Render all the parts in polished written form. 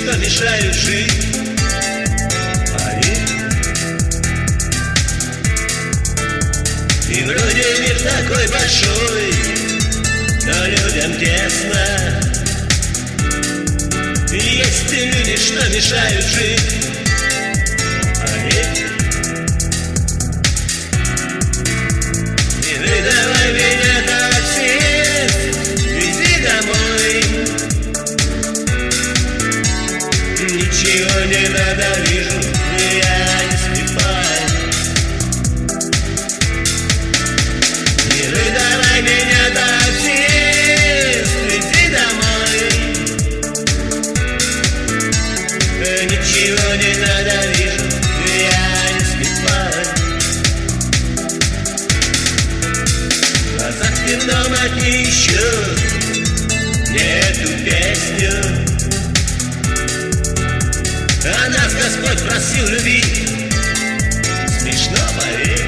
что мешают жить. Поверь. И вроде мир такой большой, но людям тесно. Есть люди, что мешают жить. Поверь. Не выдавай меня, таксист, вези домой. Ничего не надо, вижу, я не слепая. Не выдавай меня, таксист, вези домой. Ничего не надо, вижу, я не слепая. Глаза спином отыщут мне эту песню. А нас Господь просил любить. Смешно, поверь.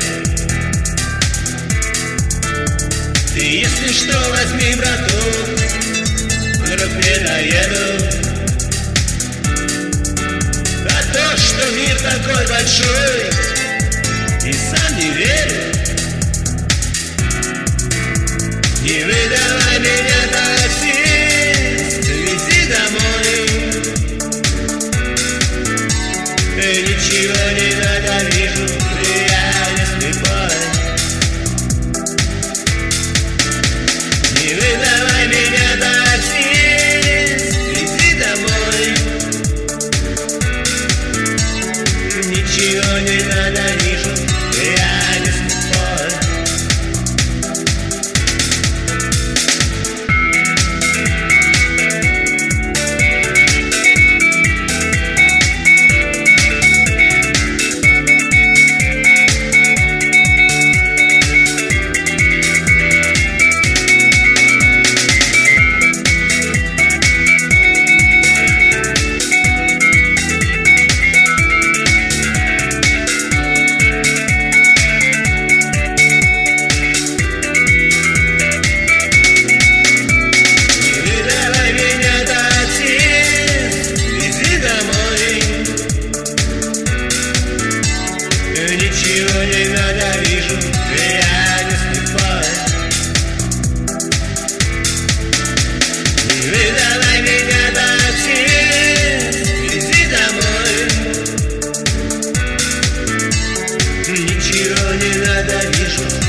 Ты, если что, возьми, браток, вдруг не доеду. А то, что мир такой большой, и сам не верю. Не выдавай меня, таксист, вези домой. Ничего не надо, вижу, я не слепой. Не выдавай меня, таксист, вези домой. Ничего не надо, вижу, я не слепой. Ничего не надо, вижу, я не слепой. Не выдавай меня, таксист, вези домой. Ничего не надо, вижу.